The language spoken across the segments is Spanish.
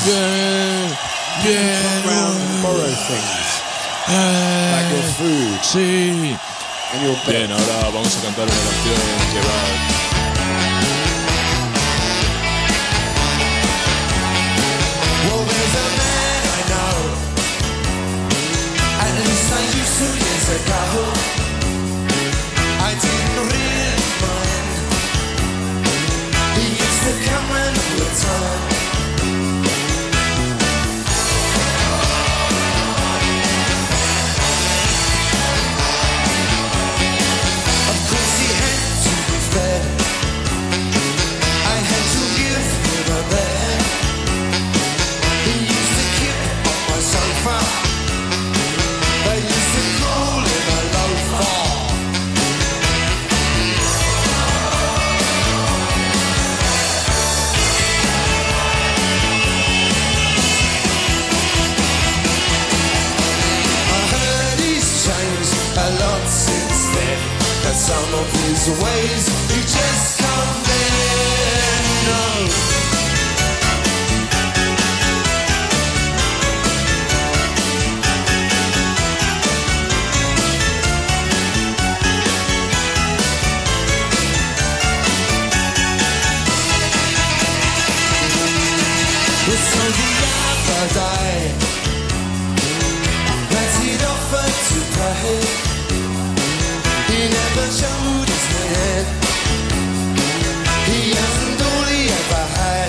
Borrow things. Like your food. Sí. And your bed. Bien, ahora vamos a cantar una canción que va... Well, there's a man I know, at least I used to years ago. I didn't really mind. He used to come and return. Of course he had to his bed. I had to give him a bed. He used to keep on my sofa. They used to call him a loafer. I heard he's changed a lot since then. That some of his ways you just can't bear. No. So the other day that he'd offered to pay. He never showed his hand. He hasn't all he ever had.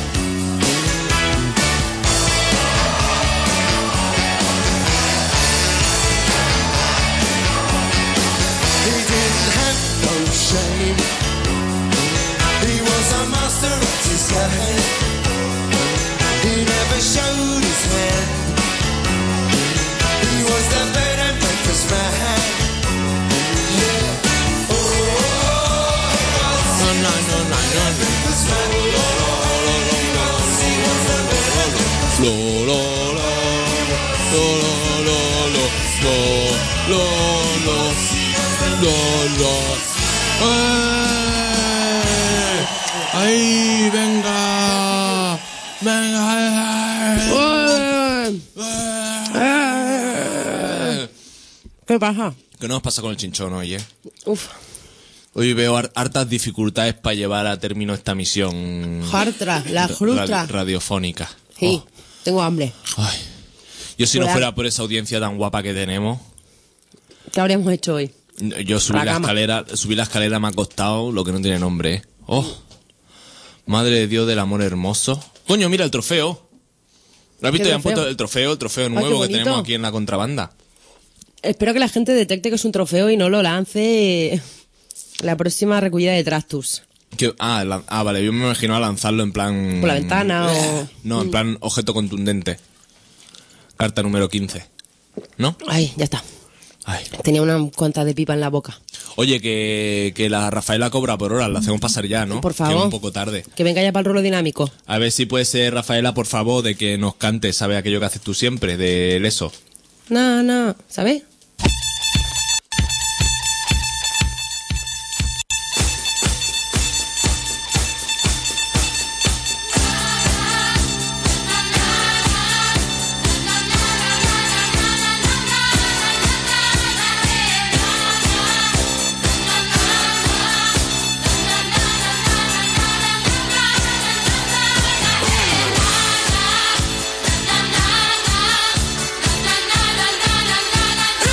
He didn't have no shame. He was a master at his game. He never showed his hand. He was the bed and breakfast man. Yeah. Oh, No, no, no, no, no. breakfast man. He was the bed and breakfast Lo, lo, lo, lo, lo, lo, lo, lo, lo, lo, lo. ¡Ay, venga! ¡Venga! ¿Qué pasa? ¿Qué nos pasa con el chinchón hoy, Uf, Hoy veo hartas dificultades para llevar a término esta misión jartra, la justra. radiofónica. Sí, Oh, tengo hambre. ay. Yo si no Hola. fuera por esa audiencia tan guapa que tenemos, ¿Qué habríamos hecho hoy? yo subí La la cama. escalera, me ha costado lo que no tiene nombre, ¿eh? Oh, madre de Dios del amor hermoso. Coño, mira el trofeo. ¿Lo has visto? ¿Qué Ya han puesto trofeo? el trofeo qué nuevo que bonito. tenemos aquí en la contrabanda. Espero que la gente detecte que es un trofeo y no lo lance la próxima recogida de tractus. Vale, yo me imagino a lanzarlo en plan... Por la ventana o... No, en plan objeto contundente. Carta número 15. ¿No? Ay, ya está. Ay. Tenía una cuanta de pipa en la boca. Oye, que la Rafaela cobra por hora, la hacemos pasar ya, ¿no? Por Que favor. es un poco tarde. Que venga ya para el rolo dinámico. A ver si puede ser, Rafaela, por favor, de que nos cante, ¿sabes? Aquello que haces tú siempre, del eso. No, ¿sabes? man.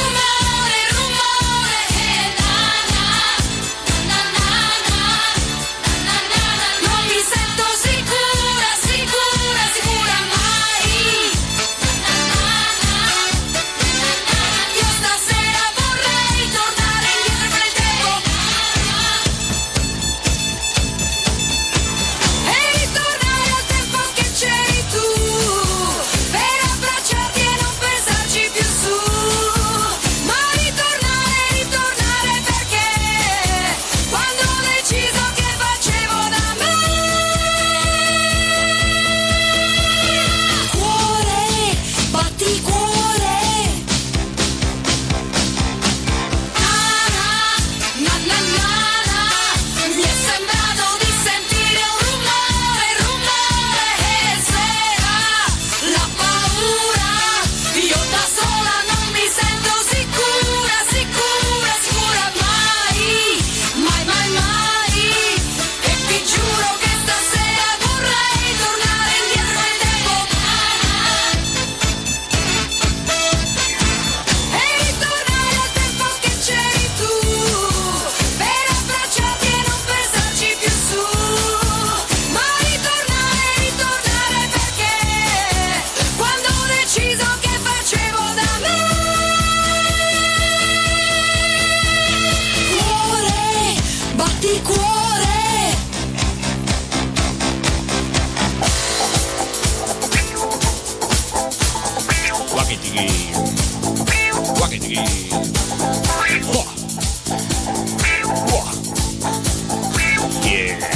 chiqui. Guaqui chiqui. Buah. Buah. Yeah.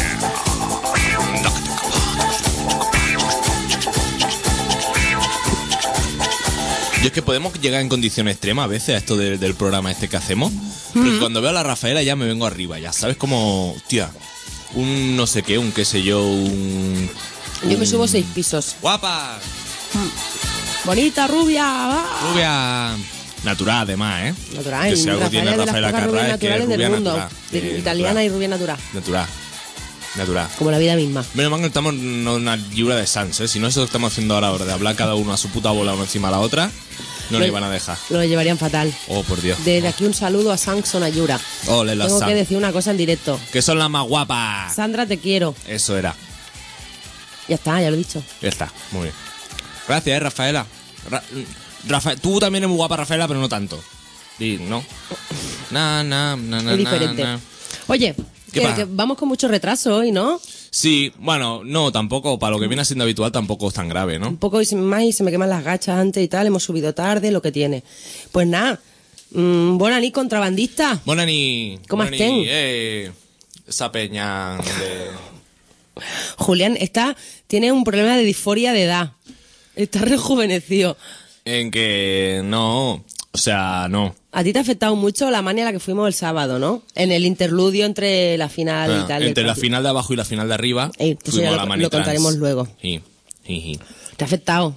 Yo es que podemos llegar en condición extrema a veces a esto del programa este que hacemos. Pero cuando veo a la Rafaela ya me vengo arriba, ya sabes, como, tía, un no sé qué, un qué sé yo, un... Yo me subo 6 pisos. ¡Guapa! Bonita, rubia. ¡Ah! Rubia natural, además, ¿eh? Natural. Que si algo tiene Rafaela es de Rafaela las pocas rubias Carrà es que es naturales del rubia mundo. natural. Italiana natural. y rubia natural. Natural. Como la vida misma. Menos mal que estamos en una lluvia de sans, ¿eh? Si no, eso que estamos haciendo ahora, de hablar cada uno a su puta bola uno encima de la otra, no Lo- le iban a dejar. Lo llevarían fatal. Oh, por Dios. Desde aquí un saludo a Samson Ayura. Ole, las Tengo que Sam. decir una cosa en directo. Que son las más guapas. Sandra, te quiero. Eso era. Ya está, ya lo he dicho. Ya está, muy bien. Gracias, Rafaela. Tú también eres muy guapa, Rafaela, pero no tanto. Sí, ¿no? Es diferente. Oye, ¿Qué pasa? que vamos con mucho retraso hoy, ¿no? Sí, bueno, no, tampoco, para lo que viene siendo habitual, tampoco es tan grave, ¿no? Un poco más y se me queman las gachas antes y tal. Hemos subido tarde, lo que tiene. Pues nada. Buena ni contrabandista. Bonani. ¿Cómo Bonani, estén? esa peña de... Julián tiene un problema de disforia de edad. Está rejuvenecido. En que no, o sea, no. A ti te ha afectado mucho la mania a la que fuimos el sábado, ¿no? En el interludio entre la final y tal. Entre del la partido. final de abajo y la final de arriba, Eso ya fuimos a la lo Manitrans. contaremos luego. Sí. Te ha afectado.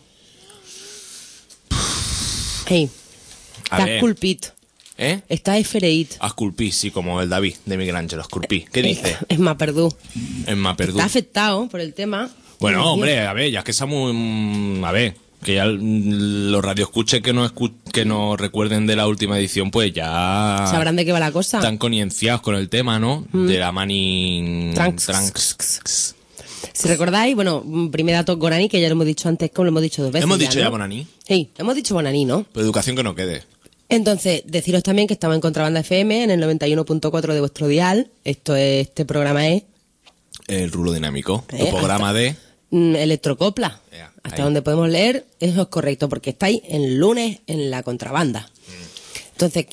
Hey, A estás ver. culpit. ¿Eh? Estás esfereit. Esculpí, sí, como el David de Miguel Ángel, esculpí. ¿Qué dice? Es más, perdú. En Maperdú. Está afectado por el tema. Bueno, Dios mío. hombre, a ver, ya que estamos... a ver, que ya los radioescuches que nos recuerden de la última edición, pues ya... Sabrán de qué va la cosa. Están concienciados con el tema, ¿no? De la Mani... Tranks. Si recordáis, bueno, primer dato Bonani, que ya lo hemos dicho antes, como lo hemos dicho 2 veces. Hemos dicho ya ¿no? Bonani. Sí, hemos dicho Bonani, ¿no? Pero educación que no quede. Entonces, deciros también que estamos en Contrabanda FM, en el 91.4 de vuestro dial. Este programa es El rulo dinámico. Tu Eh, programa de... Electrocopla. Ya, Hasta ahí. donde podemos leer, eso es correcto, porque estáis el lunes en la contrabanda. Entonces,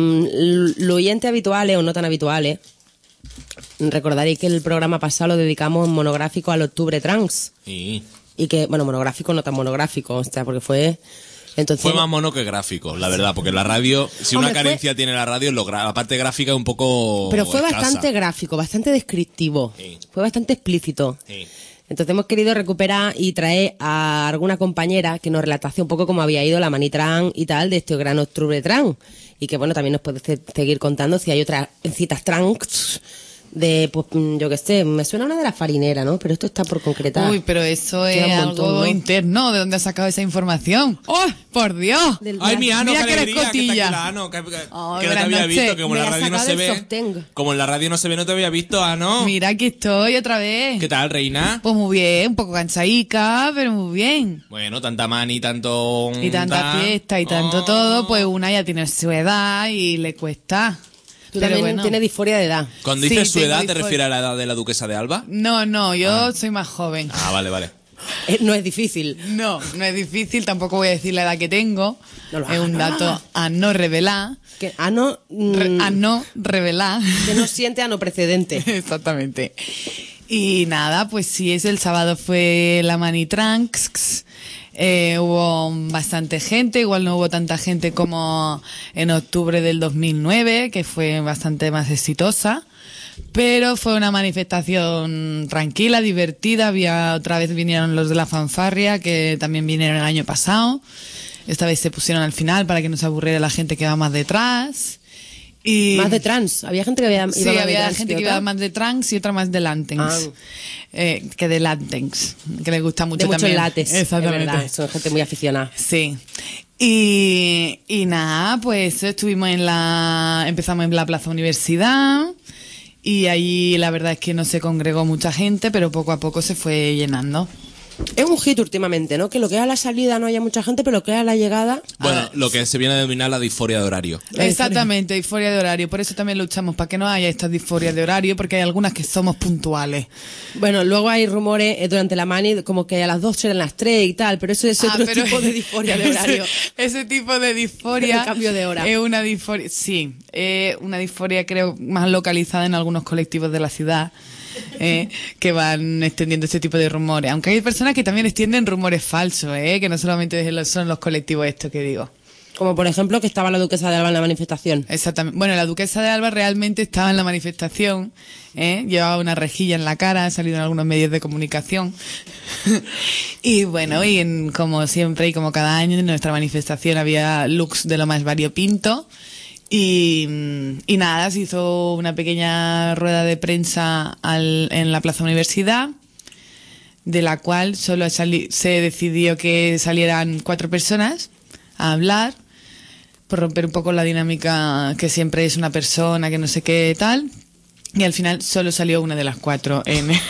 los oyentes habituales o no tan habituales, recordaréis que el programa pasado lo dedicamos monográfico al Octubre Trans. Y Y que, bueno, monográfico no tan monográfico, o sea, porque fue... Entonces, fue más mono que gráfico, la verdad, porque la radio, si una Hombre, carencia tiene la radio, la parte gráfica es un poco pero fue escasa. bastante gráfico, bastante descriptivo, Sí. fue bastante explícito. Sí. Entonces hemos querido recuperar y traer a alguna compañera que nos relatase un poco cómo había ido la Manitrans y tal de este gran Octubre Trans. Y que bueno, también nos puede seguir contando si hay otras citas trans de, pues yo qué sé, me suena una de la farinera, ¿no? Pero esto está por concretar. Uy, pero eso Queda es un montón, algo ¿no? interno. ¿De dónde has sacado esa información? ¡Oh, por Dios! Del- Ay, mi Ano, Mira qué que eres alegría, que está aquí cotilla. la Ano, que Ay, no te buenas había noches. visto, que como en Me la ha radio no sacado se el ve. Softeng. Como en la radio no se ve, no te había visto, Ano. Mira, aquí estoy otra vez. ¿Qué tal, reina? Pues muy bien, un poco cansaica, pero muy bien. Bueno, tanta mani, tanto... Y tanta fiesta y tanto Oh. todo, pues una ya tiene su edad y le cuesta. Tú Pero también bueno. tienes disforia de edad. Cuando Sí, dices su tengo edad, ¿te disforia. refieres a la edad de la duquesa de Alba? No, yo soy más joven. Ah, vale. No es difícil. No es difícil, tampoco voy a decir la edad que tengo. No lo Es un hagas. dato a no revelar. Que no, A no revelar. que no siente ano precedente. Exactamente. Y nada, pues sí, el sábado fue la Manitrans. Hubo bastante gente, igual no hubo tanta gente como en octubre del 2009, que fue bastante más exitosa. Pero fue una manifestación tranquila, divertida. Otra vez vinieron los de la fanfarria, que también vinieron el año pasado. Esta vez se pusieron al final para que no se aburriera la gente que va más detrás. Y Más de trans. Había gente que iba más sí, de había trans gente que otra. iba más de trans y otra más de lantex. Ah. Que de lantex, que le gusta mucho De muchos también. lates. Exactamente. Es verdad, son gente muy aficionada. Sí. Y nada, pues empezamos en la Plaza Universidad y allí la verdad es que no se congregó mucha gente, pero poco a poco se fue llenando. Es un hit últimamente, ¿no? Que lo que es a la salida no haya mucha gente, pero lo que es a la llegada... Bueno, lo que se viene a denominar la disforia de horario. Exactamente, disforia de horario. Por eso también luchamos, para que no haya estas disforias de horario, porque hay algunas que somos puntuales. Bueno, luego hay rumores durante la mani como que a las 2 serán las 3 y tal, pero eso es otro pero tipo de disforia de horario. Ese tipo de disforia... El cambio de hora. Es una disforia, sí, una disforia creo más localizada en algunos colectivos de la ciudad. Que van extendiendo este tipo de rumores, aunque hay personas que también extienden rumores falsos, que no solamente son los colectivos estos que digo. Como por ejemplo que estaba la duquesa de Alba en la manifestación. Exactamente. Bueno, la duquesa de Alba realmente estaba en la manifestación, llevaba una rejilla en la cara, ha salido en algunos medios de comunicación. Y bueno, como siempre y como cada año en nuestra manifestación había looks de lo más variopinto. Y nada, se hizo una pequeña rueda de prensa en la Plaza Universidad, de la cual solo se decidió que salieran 4 personas a hablar, por romper un poco la dinámica que siempre es una persona, que no sé qué tal. Y al final solo salió una de las 4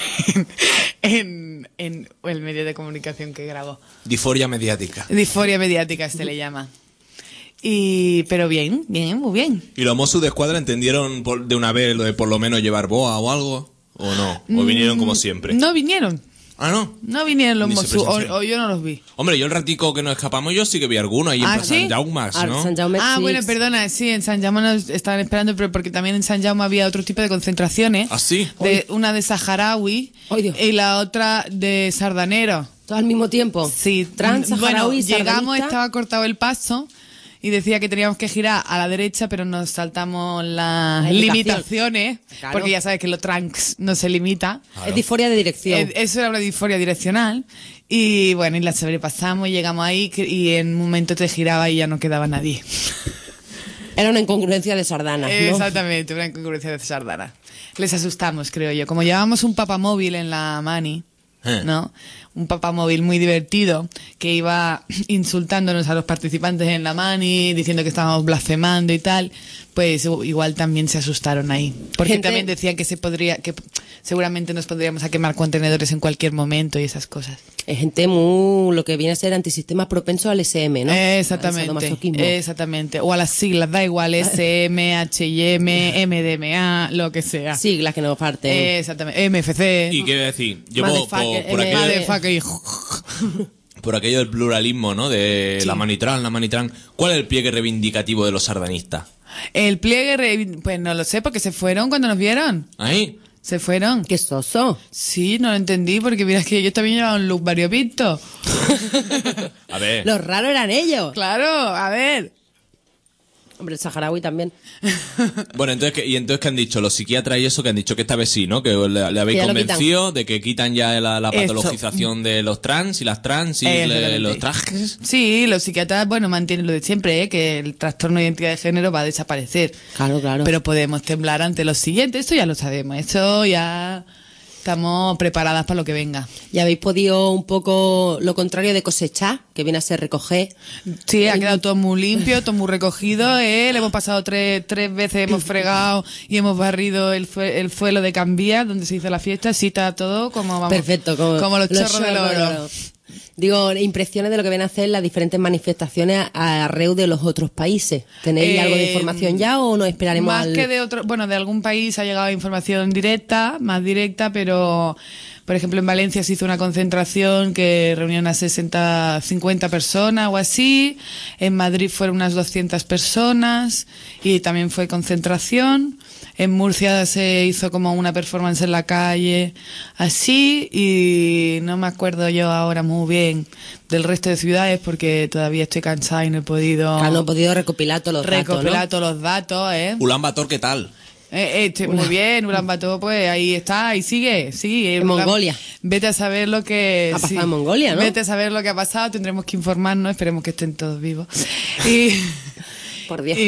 en el medio de comunicación que grabó. Disforia mediática. Disforia mediática se le llama. Pero bien, muy bien. ¿Y los Mossos de Escuadra entendieron de una vez lo de por lo menos llevar boa o algo? ¿O no? ¿O vinieron como siempre? No vinieron. Ah, ¿no? No vinieron los Ni se Mossos, presenció. o yo no los vi. Hombre, yo el ratico que nos escapamos yo sí que vi alguno ahí en Plaza ¿sí? Sant Jaume, ¿no? Sant Jaume, sí. Bueno, perdona, sí, en San Jaume nos estaban esperando, pero porque también en San Jaume había otro tipo de concentraciones. ¿Ah, sí? Una de saharaui Ay, Dios. y la otra de sardanero. ¿Todo al mismo tiempo? Sí. Trans, saharaui, bueno, llegamos, sardanista. estaba cortado el paso y decía que teníamos que girar a la derecha, pero nos saltamos las La indicación. limitaciones, Claro. porque ya sabes que lo trans no se limita. Es disforia de dirección. Eso era una disforia direccional. Y bueno, y la sobrepasamos y llegamos ahí y en un momento te giraba y ya no quedaba nadie. Era una incongruencia de sardanas, ¿no? Exactamente, una incongruencia de sardana. Les asustamos, creo yo. Como llevábamos un papamóvil en la mani, ¿no? Un papamóvil muy divertido que iba insultándonos a los participantes en la mani, diciendo que estábamos blasfemando y tal, pues igual también se asustaron ahí. Porque Gente- también decían que seguramente nos podríamos a quemar contenedores en cualquier momento y esas cosas. Es gente muy, lo que viene a ser antisistema propenso al SM, ¿no? Al Exactamente, sadomasoquismo. exactamente. O a las siglas, da igual, SM, H&M, MDMA, lo que sea. Siglas que nos parten. Exactamente, MFC. Y quiero decir, yo Motherfucker, por aquello, Motherfucker y- por aquello del pluralismo, ¿no? De la manitran, ¿cuál es el pliegue reivindicativo de los sardanistas? El pliegue, pues no lo sé, porque se fueron cuando nos vieron. ¿Ahí? Se fueron. ¡Qué soso! Sí, no lo entendí, porque mira, es que ellos también llevaban un look variopinto. A ver. Los raros eran ellos. Claro, a ver. Hombre, el saharaui también. Bueno, entonces, ¿qué han dicho? Los psiquiatras y eso, que han dicho que esta vez sí, ¿no? Que le habéis Que ya lo convencido de que quitan ya la Eso. patologización de los trans y las trans y Exactamente. los trajes. Sí, los psiquiatras, bueno, mantienen lo de siempre, que el trastorno de identidad de género va a desaparecer. Claro, claro. Pero podemos temblar ante lo siguiente, esto ya lo sabemos, esto ya estamos preparadas para lo que venga. Y habéis podido un poco lo contrario de cosechar, que viene a ser recoger. Sí, ha quedado todo muy limpio, todo muy recogido, le hemos pasado tres veces, hemos fregado y hemos barrido el suelo de Cambia, donde se hizo la fiesta, sí está todo como, vamos, Perfecto, como los chorros del oro. Digo, impresiones de lo que vienen a hacer las diferentes manifestaciones alrededor de los otros países. ¿Tenéis algo de información ya o nos esperaremos Más al... que de otro, bueno, de algún país ha llegado información directa, más directa, pero por ejemplo en Valencia se hizo una concentración que reunió unas 50 personas o así, en Madrid fueron unas 200 personas y también fue concentración. En Murcia se hizo como una performance en la calle, así, y no me acuerdo yo ahora muy bien del resto de ciudades porque todavía estoy cansada y no he podido Claro, no he podido recopilar todos los recopilar datos, todos los datos, Ulan Bator, ¿qué tal? Muy bien, Ulan Bator, pues ahí está, ahí sigue, sí. En Mongolia. Vete a saber lo que... Ha pasado en Mongolia, ¿no? Vete a saber lo que ha pasado, tendremos que informarnos, esperemos que estén todos vivos. Y... Por Dios.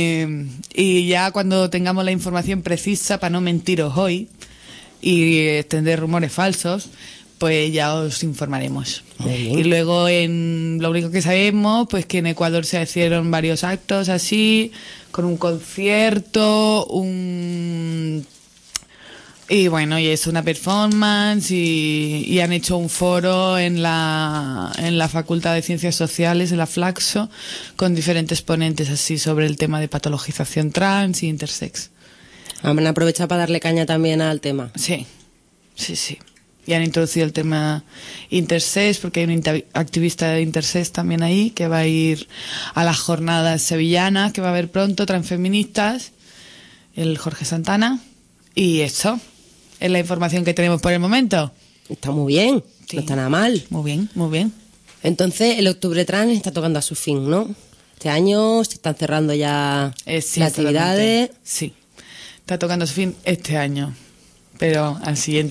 Y ya cuando tengamos la información precisa, para no mentiros hoy y extender rumores falsos, pues ya os informaremos. Muy bien. Y luego lo único que sabemos, pues que en Ecuador se hicieron varios actos así, con un concierto, Y bueno, y es una performance y han hecho un foro en la Facultad de Ciencias Sociales, en la Flaxo, con diferentes ponentes así sobre el tema de patologización trans y intersex. Han aprovechado para darle caña también al tema. Sí. Y han introducido el tema intersex, porque hay un activista de intersex también ahí, que va a ir a las jornadas sevillanas, que va a haber pronto, transfeministas, el Jorge Santana, y eso. Es la información que tenemos por el momento. Está muy bien, Sí. no está nada mal. Muy bien, muy bien. Entonces, el Octubre Trans está tocando a su fin, ¿no? Este año se están cerrando ya Sí, las actividades. totalmente. Sí, está tocando su fin este año, pero al siguiente